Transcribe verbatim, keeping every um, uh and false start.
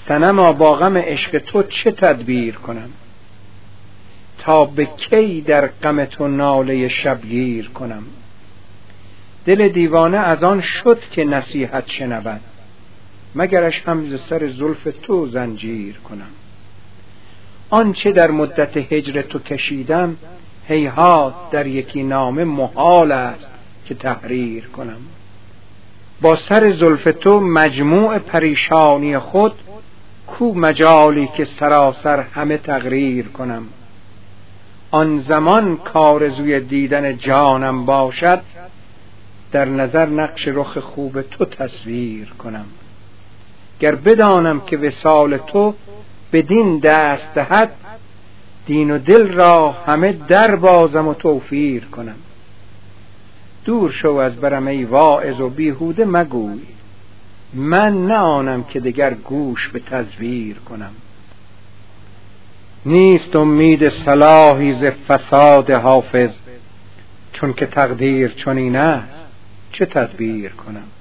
صنما با غم عشق تو چه تدبیر کنم؟ تا به کی در غم تو ناله شبگیر کنم؟ دل دیوانه از آن شد که نصیحت شنود، مگرش هم ز سر زلف تو زنجیر کنم. آنچه در مدت هجر تو کشیدم، هیهات در یکی نامه محال است که تحریر کنم. با سر زلف تو مجموع پریشانی خود، کو مجالی که سراسر همه تقریر کنم. آن زمان کارزوی دیدن جانم باشد، در نظر نقش رخ خوب تو تصویر کنم. گر بدانم که وصال تو بدین دست دهد، دین و دل را همه در بازم و توفیر کنم. دور شو از برم ای واعظ و بیهوده مگوی، من نه آنم که دگر گوش به تزویر کنم. نیست امید صلاحی ز فساد حافظ، چون که تقدیر چنین است چه تدبیر کنم.